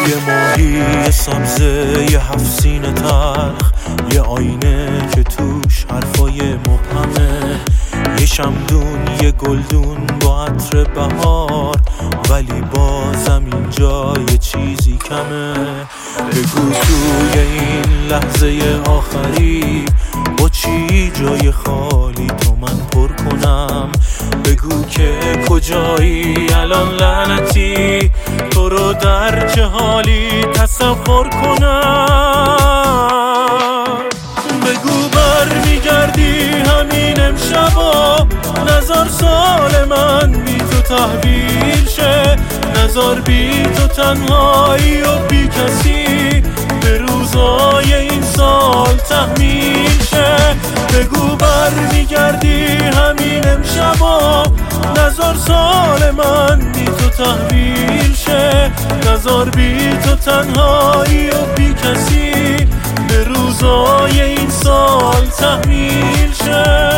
یه ماهی سبزه، یه 7 سینه تلخ، یه آینه که توش حرفای مبهمه، یه شمدون، یه گلدون با عطر بهار، ولی بازم اینجا یه چیزی کمه. بگو توی این لحظه آخری با چی جای خالی تو من پر کنم. بگو که کجایی الان لعنتی، تو رو در چه حالی تصور کنم. بگو برمیگردی همین امشبا، نظر سال من بی تو تحویل شه، نظر بی تو تنهایی و بی کسی به روزای این سال تحمیل شه. بگو برمیگردی همین امشبا، نظر سال من بی تو تحویل شه، نظر بی تو تنهایی و بی کسی به روزای این سال تحمیل شه.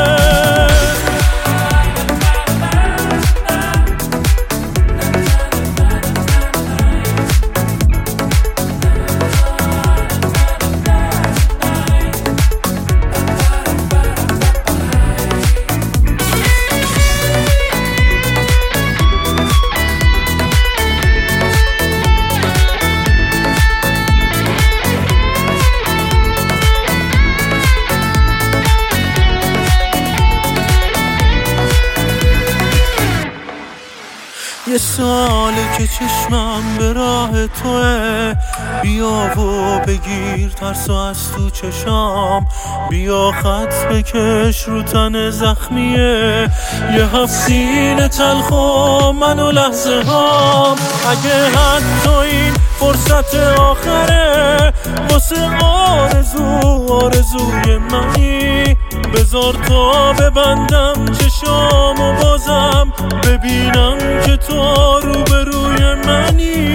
یه ساله که چشمم به راه توه، بیا و بگیر ترسو از تو چشام، بیا خط بکش رو تن زخمیه، یه 7 سینه تلخ و من و لحظه هام. اگه حتی این فرصت آخره واسه آرزوی منی، بذار تا ببندم چشام و بازم ببینم که تو روبروی منی.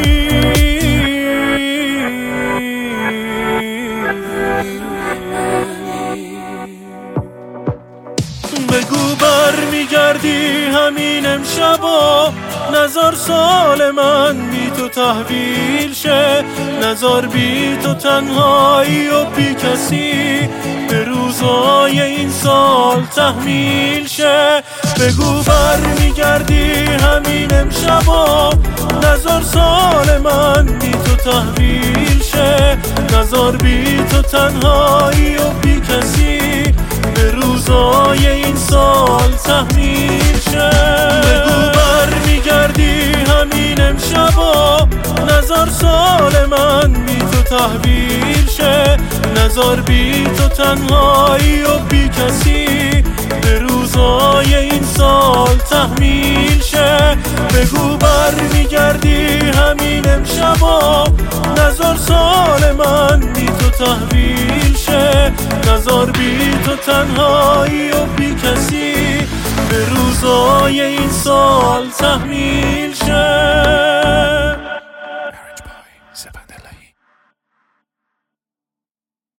بگو برمیگردی همین امشبا، نظر سال من بی تو تحویل شه، نظر بی تو تنهایی و بی کسی به روزای این سال تحمیل شه. بگو برمیگردی همین امشبا، نظر سال من بی تو تحویل شه، نظر بی تو تنهایی و بی کسی به روزای این سال تحمیل شه. بگو برمیگردی همین امشبا، نظر سال من بی تو تحویل شه، نظر بی تو تنهایی و بی کسی به روزای این سال تحمیل شه. بگو برمیگردی همین امشبا، نظر سال من بی تو تحویل شه، نظر بی تو تنهایی و بی کسی به روزای این سال تحمیل شه.